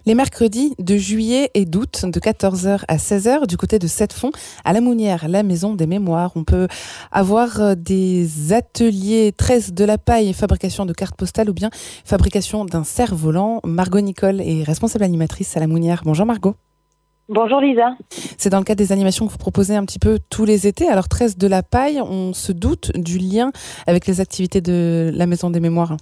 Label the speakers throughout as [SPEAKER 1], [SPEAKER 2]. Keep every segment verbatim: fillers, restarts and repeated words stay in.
[SPEAKER 1] Les mercredis de juillet et d'août, de quatorze heures à seize heures, du côté de Sept-Fonds, à la Mounière, la Maison des Mémoires. On peut avoir des ateliers tresse de la paille, fabrication de cartes postales ou bien fabrication d'un cerf-volant. Margot Nicole est responsable animatrice à la Mounière. Bonjour Margot.
[SPEAKER 2] Bonjour Lisa.
[SPEAKER 1] C'est dans le cadre des animations que vous proposez un petit peu tous les étés. Alors tresse de la paille, on se doute du lien avec les activités de la Maison des Mémoires.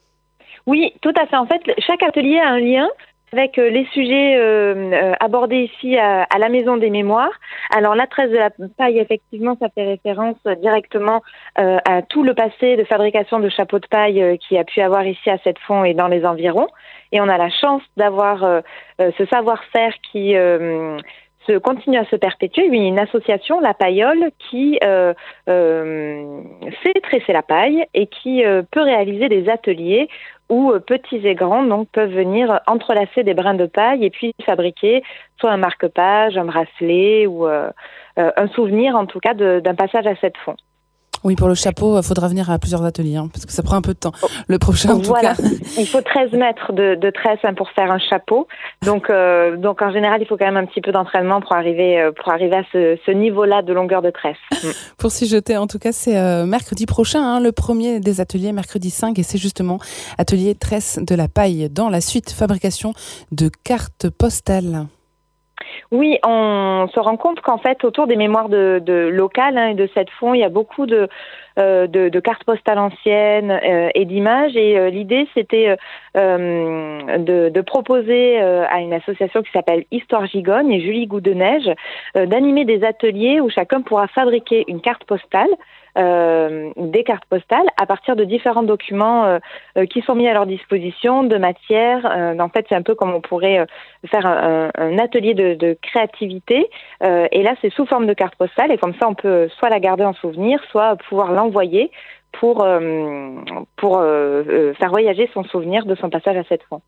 [SPEAKER 2] Oui, tout à fait. En fait, chaque atelier a un lien avec les sujets euh, abordés ici à, à la Maison des Mémoires. Alors la tresse de la paille, effectivement, ça fait référence directement euh, à tout le passé de fabrication de chapeaux de paille euh, qu'il y a pu avoir ici à Sept-Fonds et dans les environs. Et on a la chance d'avoir euh, euh, ce savoir-faire qui euh, se continue à se perpétuer. Oui, une association, la Paillole, qui euh, euh, fait tresser la paille et qui euh, peut réaliser des ateliers où euh, petits et grands donc peuvent venir entrelacer des brins de paille et puis fabriquer soit un marque-page, un bracelet ou euh, euh, un souvenir en tout cas de, d'un passage à Sept-Fonds.
[SPEAKER 1] Oui, pour le chapeau, il faudra venir à plusieurs ateliers, hein, parce que ça prend un peu de temps. Le prochain, en
[SPEAKER 2] voilà.
[SPEAKER 1] tout cas.
[SPEAKER 2] Il faut treize mètres de, de tresse hein, pour faire un chapeau. Donc, euh, donc, en général, il faut quand même un petit peu d'entraînement pour arriver, euh, pour arriver à ce, ce niveau-là de longueur de tresse. Mm.
[SPEAKER 1] Pour s'y jeter, en tout cas, c'est euh, mercredi prochain, hein, le premier des ateliers, mercredi cinq, et c'est justement atelier tresse de la paille. Dans la suite, fabrication de cartes postales.
[SPEAKER 2] Oui, on se rend compte qu'en fait, autour des mémoires de, de locales hein, et de Sept-Fonds, il y a beaucoup de, euh, de, de cartes postales anciennes euh, et d'images. Et euh, l'idée, c'était euh, de, de proposer euh, à une association qui s'appelle Histoire Gigogne et Julie Goudeneige euh, d'animer des ateliers où chacun pourra fabriquer une carte postale. Euh, des cartes postales à partir de différents documents euh, euh, qui sont mis à leur disposition de matière. Euh, en fait, c'est un peu comme on pourrait euh, faire un, un atelier de, de créativité. Euh, et là, c'est sous forme de carte postale. Et comme ça, on peut soit la garder en souvenir, soit pouvoir l'envoyer pour, euh, pour euh, euh, faire voyager son souvenir de son passage à Sept-Fonds.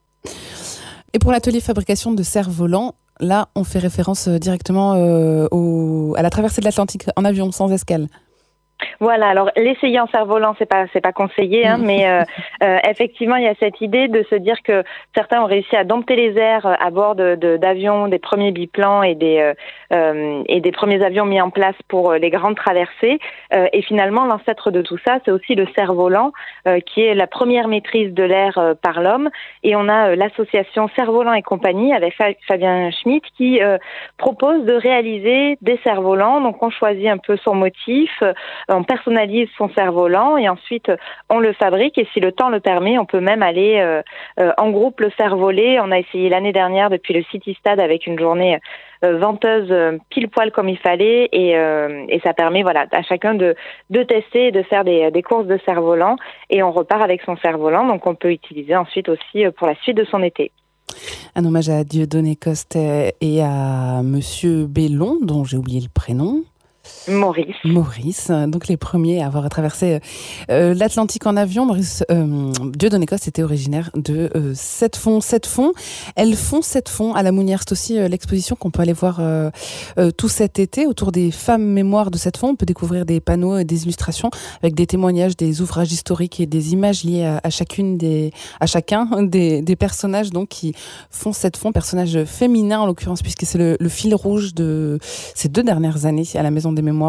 [SPEAKER 1] Et pour l'atelier fabrication de cerfs-volants, là, on fait référence directement euh, au, à la traversée de l'Atlantique en avion, sans escale.
[SPEAKER 2] Voilà, alors l'essayer en cerf-volant, c'est pas c'est pas conseillé, hein, mmh. mais euh, euh, effectivement, il y a cette idée de se dire que certains ont réussi à dompter les airs à bord de, de d'avions, des premiers biplans et des euh, euh, et des premiers avions mis en place pour les grandes traversées. Euh, et finalement, l'ancêtre de tout ça, c'est aussi le cerf-volant, euh, qui est la première maîtrise de l'air euh, par l'homme. Et on a euh, l'association Cerf-Volant et compagnie avec Fabien Schmitt qui euh, propose de réaliser des cerfs-volants. Donc, on choisit un peu son motif. Euh, On personnalise son cerf-volant et ensuite on le fabrique et si le temps le permet, on peut même aller euh, euh, en groupe le faire voler. On a essayé l'année dernière depuis le City Stade avec une journée euh, venteuse euh, pile poil comme il fallait et, euh, et ça permet voilà à chacun de, de tester et de faire des, des courses de cerf-volant et on repart avec son cerf-volant donc on peut utiliser ensuite aussi pour la suite de son été.
[SPEAKER 1] Un hommage à Dieudonné Coste et à Monsieur Bellon dont j'ai oublié le prénom.
[SPEAKER 2] Maurice.
[SPEAKER 1] Maurice, donc les premiers à avoir traversé euh, l'Atlantique en avion. Maurice euh, Dieudonné Coste était originaire de euh, Sept-Fonds. Sept-Fonds, elles font Sept-Fonds à la Mounière. C'est aussi euh, l'exposition qu'on peut aller voir euh, euh, tout cet été autour des femmes mémoires de Sept-Fonds. On peut découvrir des panneaux et des illustrations avec des témoignages, des ouvrages historiques et des images liées à, à chacune des, à chacun des, des personnages donc qui font Sept-Fonds, personnages féminins en l'occurrence puisque c'est le, le fil rouge de ces deux dernières années à la Maison des Mémoires.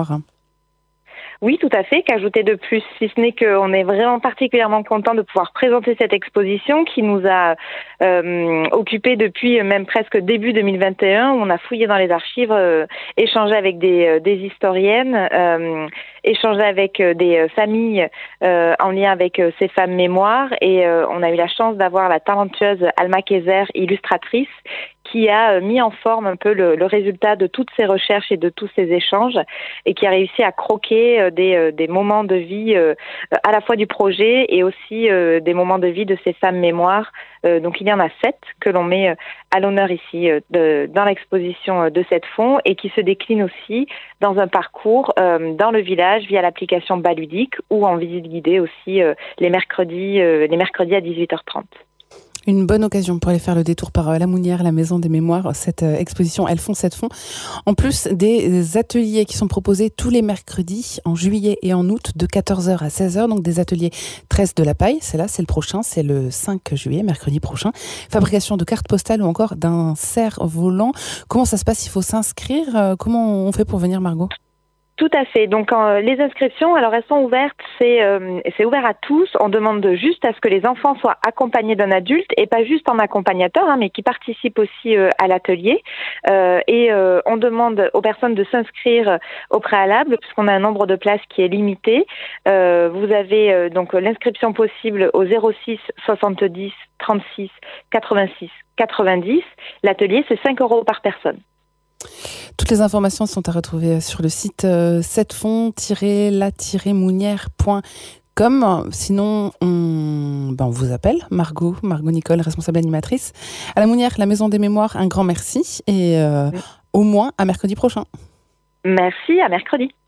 [SPEAKER 2] Oui, tout à fait. Qu'ajouter de plus, si ce n'est qu'on est vraiment particulièrement content de pouvoir présenter cette exposition qui nous a euh, occupés depuis même presque début deux mille vingt et un. Où on a fouillé dans les archives, euh, échangé avec des, des historiennes, euh, échangé avec des familles euh, en lien avec ces femmes mémoires. Et euh, on a eu la chance d'avoir la talentueuse Alma Kayser, illustratrice, qui a mis en forme un peu le, le résultat de toutes ces recherches et de tous ces échanges et qui a réussi à croquer des, des moments de vie euh, à la fois du projet et aussi euh, des moments de vie de ces femmes mémoires. Euh, donc il y en a sept que l'on met à l'honneur ici euh, de, dans l'exposition de Sept-Fonds et qui se déclinent aussi dans un parcours euh, dans le village via l'application Baludique ou en visite guidée aussi euh, les mercredis, euh, les mercredis à dix-huit heures trente.
[SPEAKER 1] Une bonne occasion pour aller faire le détour par la Mounière, la Maison des Mémoires. Cette euh, exposition, Elles font, cette font. En plus des ateliers qui sont proposés tous les mercredis en juillet et en août de quatorze heures à seize heures. Donc des ateliers Tresse de la paille, c'est là, c'est le prochain, c'est le cinq juillet, mercredi prochain. Fabrication de cartes postales ou encore d'un cerf-volant. Comment ça se passe? Il faut s'inscrire. Comment on fait pour venir, Margot?
[SPEAKER 2] Tout à fait. Donc euh, les inscriptions, alors elles sont ouvertes, c'est euh, c'est ouvert à tous. On demande juste à ce que les enfants soient accompagnés d'un adulte et pas juste en accompagnateur, hein, mais qui participent aussi euh, à l'atelier. Euh, et euh, on demande aux personnes de s'inscrire au préalable puisqu'on a un nombre de places qui est limité. Euh, vous avez euh, donc l'inscription possible au zéro six soixante-dix trente-six quatre-vingt-six quatre-vingt-dix. L'atelier, c'est cinq euros par personne.
[SPEAKER 1] Toutes les informations sont à retrouver sur le site euh, sept fond tiret la tiret mounière point com. Sinon, on, ben on vous appelle, Margot, Margot Nicole, responsable animatrice. À la Mounière, la Maison des Mémoires, un grand merci et euh, oui. Au moins à mercredi prochain.
[SPEAKER 2] Merci, à mercredi.